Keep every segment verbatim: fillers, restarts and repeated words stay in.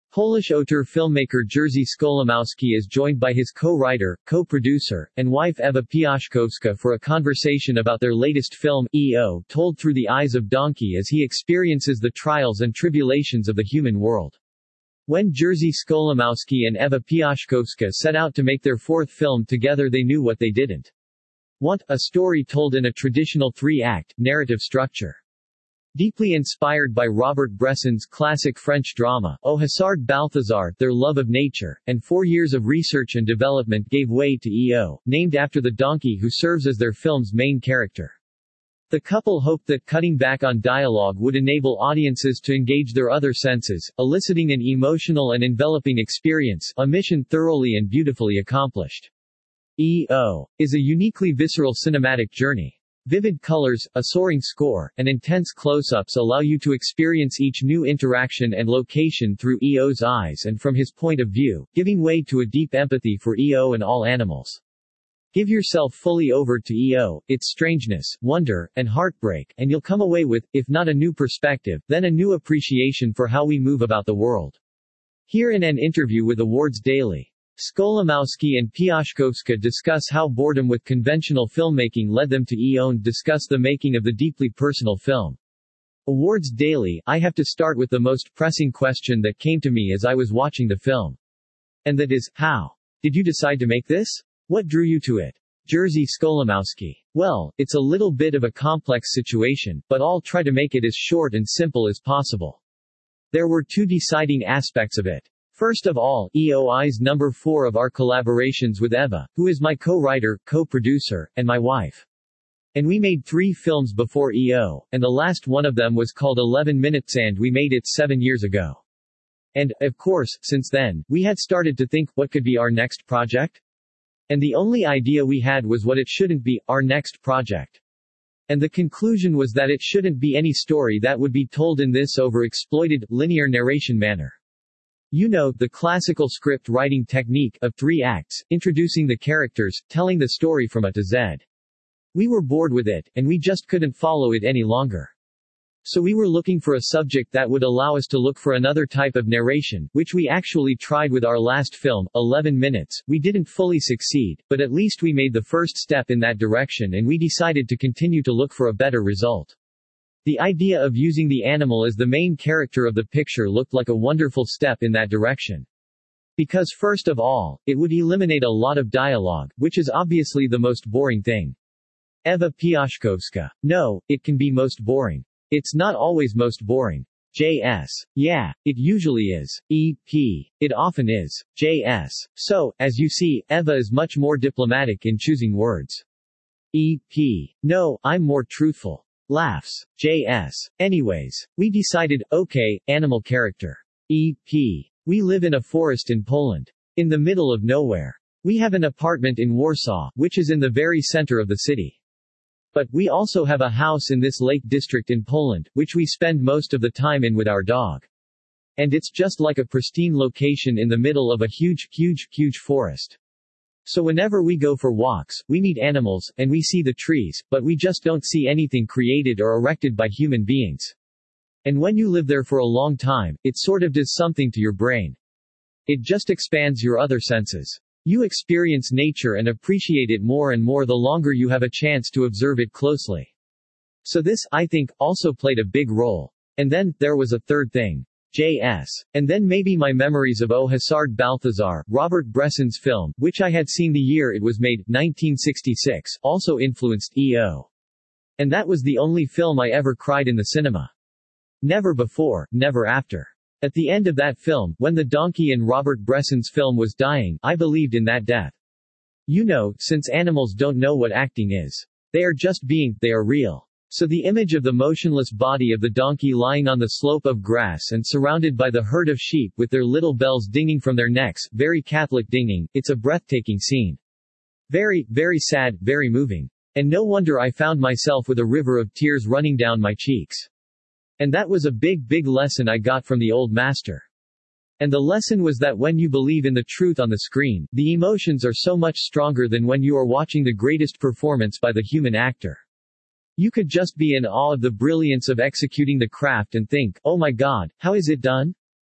Polish auteur filmmaker Jerzy Skolimowski is joined by his co-writer, co-producer, and wife Ewa Piaszkowska for a conversation about their latest film, E O, told through the eyes of Donkey as he experiences the trials and tribulations of the human world. When Jerzy Skolimowski and Ewa Piaszkowska set out to make their fourth film together, they knew what they didn't want: a story told in a traditional three-act, narrative structure. Deeply inspired by Robert Bresson's classic French drama, Au Hasard Balthazar, their love of nature, and four years of research and development gave way to E O, named after the donkey who serves as their film's main character. The couple hoped that cutting back on dialogue would enable audiences to engage their other senses, eliciting an emotional and enveloping experience, a mission thoroughly and beautifully accomplished. E O is a uniquely visceral cinematic journey. Vivid colors, a soaring score, and intense close-ups allow you to experience each new interaction and location through E O's eyes and from his point of view, giving way to a deep empathy for E O and all animals. Give yourself fully over to E O, its strangeness, wonder, and heartbreak, and you'll come away with, if not a new perspective, then a new appreciation for how we move about the world. Here in an interview with Awards Daily, Skolimowski and Piaszkowska discuss how boredom with conventional filmmaking led them to E O and discuss the making of the deeply personal film. Awards Daily, I have to start with the most pressing question that came to me as I was watching the film. And that is, how did you decide to make this? What drew you to it? Jerzy Skolimowski. Well, it's a little bit of a complex situation, but I'll try to make it as short and simple as possible. There were two deciding aspects of it. First of all, E O is number four of our collaborations with Ewa, who is my co-writer, co-producer, and my wife. And we made three films before E O, and the last one of them was called eleven minutes and we made it seven years ago. And, of course, since then, we had started to think, what could be our next project? And the only idea we had was what it shouldn't be, our next project. And the conclusion was that it shouldn't be any story that would be told in this over-exploited, linear narration manner. You know, the classical script writing technique of three acts, introducing the characters, telling the story from A to Z. We were bored with it, and we just couldn't follow it any longer. So we were looking for a subject that would allow us to look for another type of narration, which we actually tried with our last film, eleven minutes. We didn't fully succeed, but at least we made the first step in that direction and we decided to continue to look for a better result. The idea of using the animal as the main character of the picture looked like a wonderful step in that direction. Because first of all, it would eliminate a lot of dialogue, which is obviously the most boring thing. Ewa Piaszkowska. No, it can be most boring. It's not always most boring. J S. Yeah, it usually is. E P. It often is. J S. So, as you see, Ewa is much more diplomatic in choosing words. E P. No, I'm more truthful. Laughs. J S. Anyways, we decided, okay, animal character. E P. We live in a forest in Poland. In the middle of nowhere. We have an apartment in Warsaw, which is in the very center of the city. But, we also have a house in this lake district in Poland, which we spend most of the time in with our dog. And it's just like a pristine location in the middle of a huge, huge, huge forest. So whenever we go for walks, we meet animals, and we see the trees, but we just don't see anything created or erected by human beings. And when you live there for a long time, it sort of does something to your brain. It just expands your other senses. You experience nature and appreciate it more and more the longer you have a chance to observe it closely. So this, I think, also played a big role. And then, there was a third thing. J S. And then maybe my memories of Au Hasard Balthazar, Robert Bresson's film, which I had seen the year it was made, nineteen sixty-six, also influenced E O. And that was the only film I ever cried in the cinema. Never before, never after. At the end of that film, when the donkey in Robert Bresson's film was dying, I believed in that death. You know, since animals don't know what acting is. They are just being, they are real. So the image of the motionless body of the donkey lying on the slope of grass and surrounded by the herd of sheep with their little bells dinging from their necks, very Catholic dinging, it's a breathtaking scene. Very, very sad, very moving. And no wonder I found myself with a river of tears running down my cheeks. And that was a big, big lesson I got from the old master. And the lesson was that when you believe in the truth on the screen, the emotions are so much stronger than when you are watching the greatest performance by the human actor. You could just be in awe of the brilliance of executing the craft and think, oh my God, how is it done?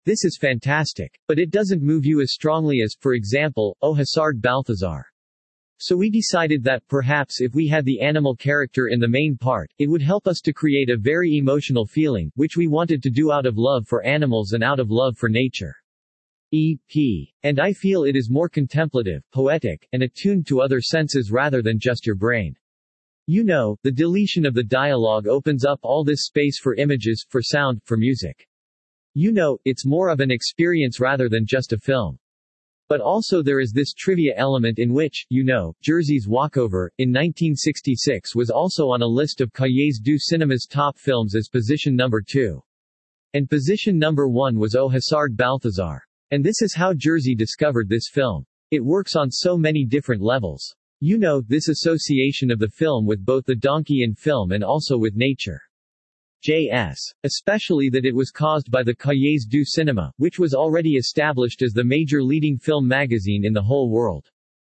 This is fantastic. But it doesn't move you as strongly as, for example, O Hasard Balthazar. So we decided that perhaps if we had the animal character in the main part, it would help us to create a very emotional feeling, which we wanted to do out of love for animals and out of love for nature. E P. And I feel it is more contemplative, poetic, and attuned to other senses rather than just your brain. You know, the deletion of the dialogue opens up all this space for images, for sound, for music. You know, it's more of an experience rather than just a film. But also there is this trivia element in which, you know, Jersey's Walkover, in nineteen sixty-six was also on a list of Cahiers du Cinema's top films as position number two. And position number one was O Hasard Balthazar. And this is how Jersey discovered this film. It works on so many different levels. You know, this association of the film with both the donkey in film and also with nature. J S. Especially that it was caused by the Cahiers du Cinema, which was already established as the major leading film magazine in the whole world.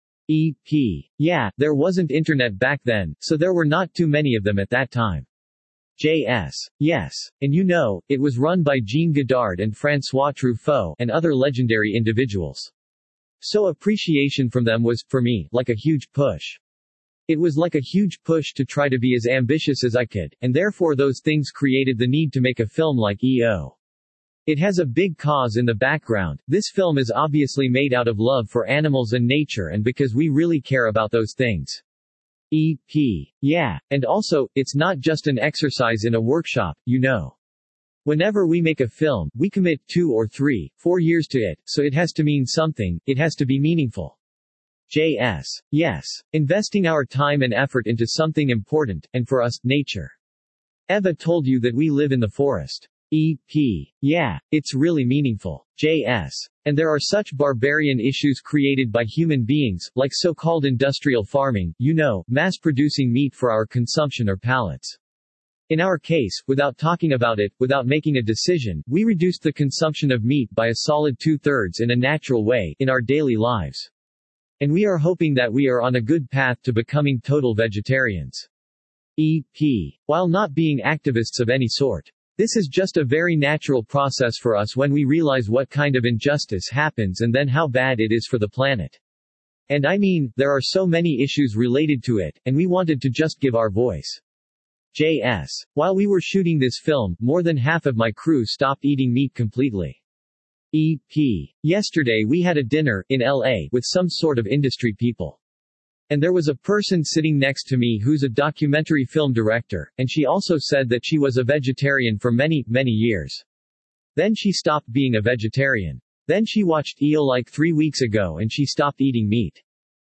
E P. Yeah, there wasn't internet back then, so there were not too many of them at that time. J S. Yes. And you know, it was run by Jean Godard and François Truffaut, and other legendary individuals. So appreciation from them was, for me, like a huge push. It was like a huge push to try to be as ambitious as I could, and therefore those things created the need to make a film like E O. It has a big cause in the background. This film is obviously made out of love for animals and nature and because we really care about those things. E P. Yeah. And also, it's not just an exercise in a workshop, you know. Whenever we make a film, we commit two or three, four years to it, so it has to mean something, it has to be meaningful. J S. Yes. Investing our time and effort into something important, and for us, nature. Eva told you that we live in the forest. E P. Yeah. It's really meaningful. J S. And there are such barbarian issues created by human beings, like so-called industrial farming, you know, mass-producing meat for our consumption or palates. In our case, without talking about it, without making a decision, we reduced the consumption of meat by a solid two-thirds in a natural way, in our daily lives. And we are hoping that we are on a good path to becoming total vegetarians. E P. While not being activists of any sort. This is just a very natural process for us when we realize what kind of injustice happens and then how bad it is for the planet. And I mean, there are so many issues related to it, and we wanted to just give our voice. J S. While we were shooting this film, more than half of my crew stopped eating meat completely. E P. Yesterday we had a dinner, in L A, with some sort of industry people. And there was a person sitting next to me who's a documentary film director, and she also said that she was a vegetarian for many, many years. Then she stopped being a vegetarian. Then she watched E O like three weeks ago and she stopped eating meat.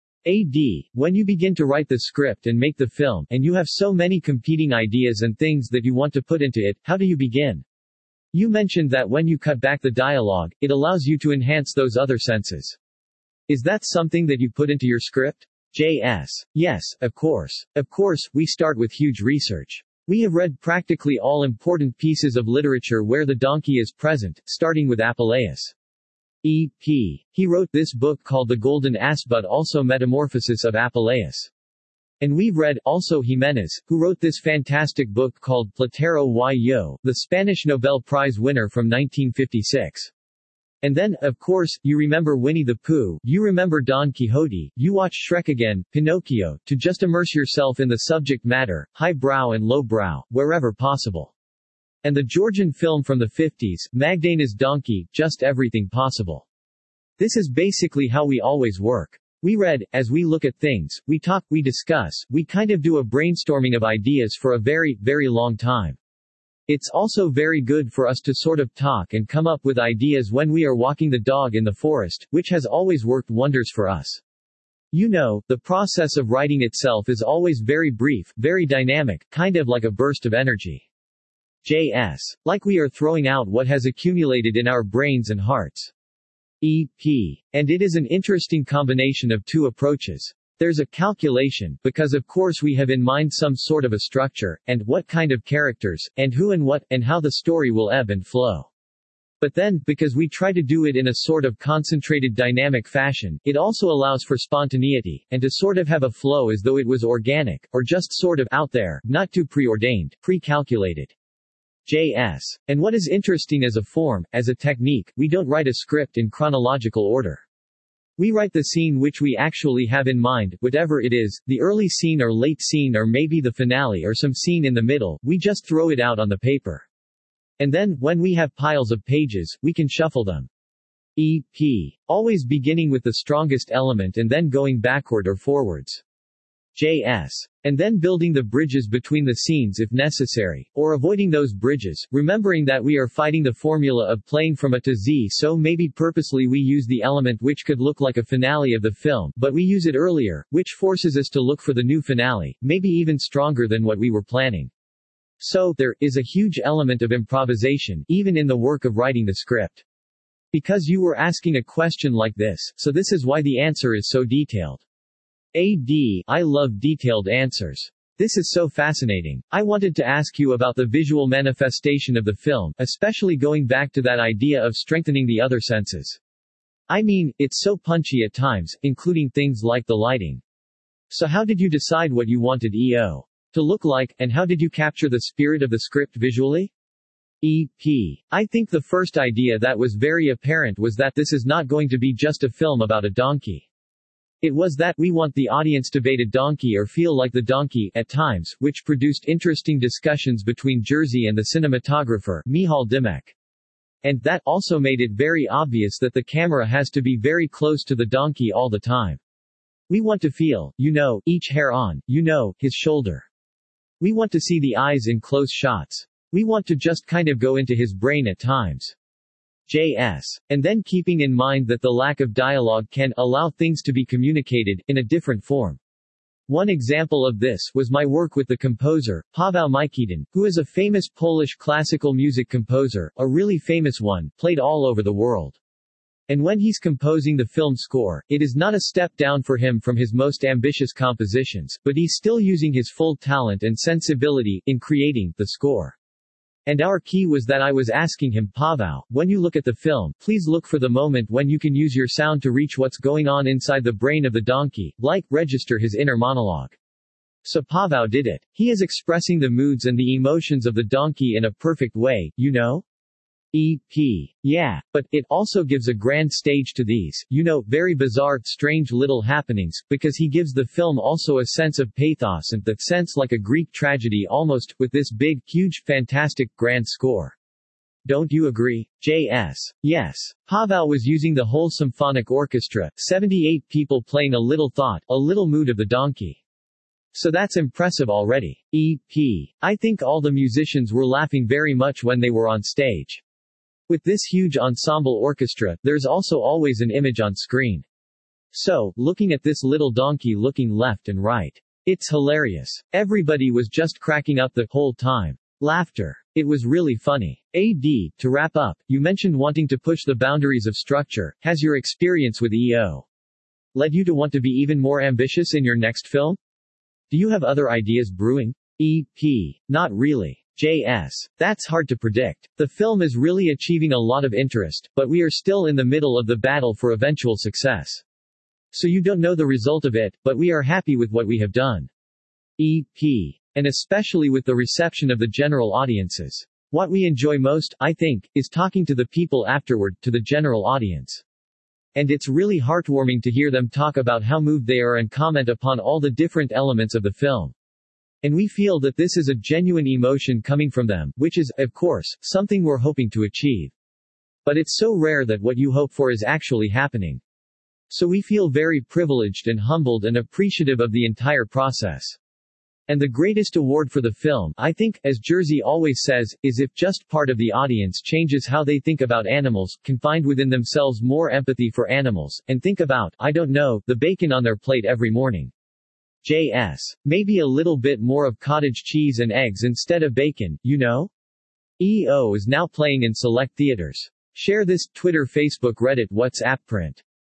A D. When you begin to write the script and make the film, and you have so many competing ideas and things that you want to put into it, how do you begin? You mentioned that when you cut back the dialogue, it allows you to enhance those other senses. Is that something that you put into your script? J S. Yes, of course. Of course, we start with huge research. We have read practically all important pieces of literature where the donkey is present, starting with Apuleius. E P. He wrote this book called The Golden Ass but also Metamorphosis of Apuleius. And we've read, also Jimenez, who wrote this fantastic book called Platero y Yo, the Spanish Nobel Prize winner from nineteen fifty-six. And then, of course, you remember Winnie the Pooh, you remember Don Quixote, you watch Shrek again, Pinocchio, to just immerse yourself in the subject matter, high brow and low brow, wherever possible. And the Georgian film from the fifties, Magdalena's Donkey, just everything possible. This is basically how we always work. We read, as we look at things, we talk, we discuss, we kind of do a brainstorming of ideas for a very, very long time. It's also very good for us to sort of talk and come up with ideas when we are walking the dog in the forest, which has always worked wonders for us. You know, the process of writing itself is always very brief, very dynamic, kind of like a burst of energy. J S. Like we are throwing out what has accumulated in our brains and hearts. E P. And it is an interesting combination of two approaches. There's a calculation, because of course we have in mind some sort of a structure, and what kind of characters, and who and what, and how the story will ebb and flow. But then, because we try to do it in a sort of concentrated dynamic fashion, it also allows for spontaneity, and to sort of have a flow as though it was organic, or just sort of out there, not too preordained, pre-calculated. J S. And what is interesting as a form, as a technique, we don't write a script in chronological order. We write the scene which we actually have in mind, whatever it is, the early scene or late scene or maybe the finale or some scene in the middle, we just throw it out on the paper. And then, when we have piles of pages, we can shuffle them. E P. Always beginning with the strongest element and then going backward or forwards. J S. And then building the bridges between the scenes if necessary, or avoiding those bridges, remembering that we are fighting the formula of playing from A to Z, so maybe purposely we use the element which could look like a finale of the film, but we use it earlier, which forces us to look for the new finale, maybe even stronger than what we were planning. So, there is a huge element of improvisation, even in the work of writing the script. Because you were asking a question like this, so this is why the answer is so detailed. A D. I love detailed answers. This is so fascinating. I wanted to ask you about the visual manifestation of the film, especially going back to that idea of strengthening the other senses. I mean, it's so punchy at times, including things like the lighting. So how did you decide what you wanted E O to look like, and how did you capture the spirit of the script visually? E P. I think the first idea that was very apparent was that this is not going to be just a film about a donkey. It was that we want the audience to bait a donkey or feel like the donkey, at times, which produced interesting discussions between Jerzy and the cinematographer, Michal Dymek. And that also made it very obvious that the camera has to be very close to the donkey all the time. We want to feel, you know, each hair on, you know, his shoulder. We want to see the eyes in close shots. We want to just kind of go into his brain at times. J S. And then keeping in mind that the lack of dialogue can allow things to be communicated in a different form. One example of this was my work with the composer, Paweł Majkiewicz, who is a famous Polish classical music composer, a really famous one, played all over the world. And when he's composing the film score, it is not a step down for him from his most ambitious compositions, but he's still using his full talent and sensibility in creating the score. And our key was that I was asking him, Paweł, when you look at the film, please look for the moment when you can use your sound to reach what's going on inside the brain of the donkey, like, register his inner monologue. So Paweł did it. He is expressing the moods and the emotions of the donkey in a perfect way, you know? E P. Yeah, but it also gives a grand stage to these, you know, very bizarre, strange little happenings, because he gives the film also a sense of pathos and that sense like a Greek tragedy almost, with this big, huge, fantastic, grand score. Don't you agree? J S. Yes. Paweł was using the whole symphonic orchestra, seventy-eight people playing a little thought, a little mood of the donkey. So that's impressive already. E P. I think all the musicians were laughing very much when they were on stage. With this huge ensemble orchestra, there's also always an image on screen. So, looking at this little donkey looking left and right. It's hilarious. Everybody was just cracking up the whole time. Laughter. It was really funny. A D. To wrap up, you mentioned wanting to push the boundaries of structure. Has your experience with E O led you to want to be even more ambitious in your next film? Do you have other ideas brewing? E P. Not really. J S. That's hard to predict. The film is really achieving a lot of interest, but we are still in the middle of the battle for eventual success. So you don't know the result of it, but we are happy with what we have done. E P. And especially with the reception of the general audiences. What we enjoy most, I think, is talking to the people afterward, to the general audience. And it's really heartwarming to hear them talk about how moved they are and comment upon all the different elements of the film. And we feel that this is a genuine emotion coming from them, which is, of course, something we're hoping to achieve. But it's so rare that what you hope for is actually happening. So we feel very privileged and humbled and appreciative of the entire process. And the greatest award for the film, I think, as Jerzy always says, is if just part of the audience changes how they think about animals, can find within themselves more empathy for animals, and think about, I don't know, the bacon on their plate every morning. J S. Maybe a little bit more of cottage cheese and eggs instead of bacon, you know? E O is now playing in select theaters. Share this, Twitter, Facebook, Reddit, WhatsApp print.